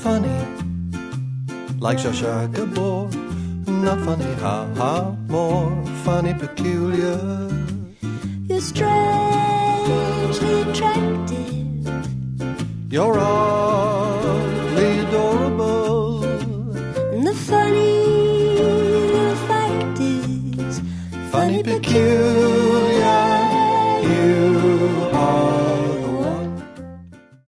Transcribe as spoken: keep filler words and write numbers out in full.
funny, like Shasha Gabor. Not funny, ha ha, more funny, peculiar. You're strangely attractive. You're oddly adorable. And the funny little fact is, Funny, peculiar.